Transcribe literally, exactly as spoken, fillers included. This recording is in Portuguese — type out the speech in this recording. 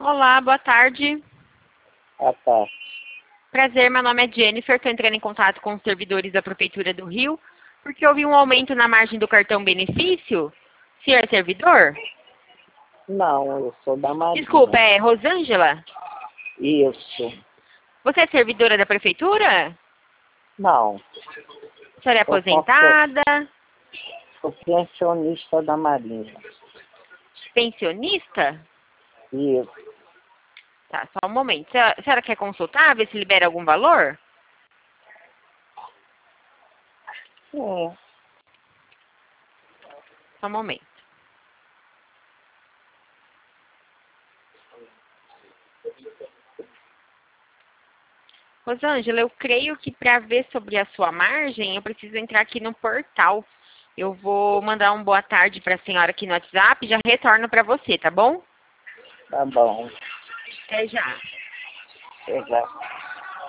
Olá, boa tarde. Ah, tá. Prazer, meu nome é Jennifer. Estou entrando em contato com os servidores da Prefeitura do Rio, porque houve um aumento na margem do cartão benefício. O senhor é servidor? Não, eu sou da Marinha. Desculpa, é Rosângela? Isso. Você é servidora da Prefeitura? Não, A senhora é eu aposentada? sou pensionista da Marinha. Pensionista? Isso. Tá, só um momento. A senhora- a senhora quer consultar, ver se libera algum valor? Sim. Só um momento. Rosângela, eu creio que para ver sobre a sua margem, eu preciso entrar aqui no portal. Eu vou mandar um boa tarde para a senhora aqui no WhatsApp e já retorno para você, tá bom? Tá bom. Até já. Exato.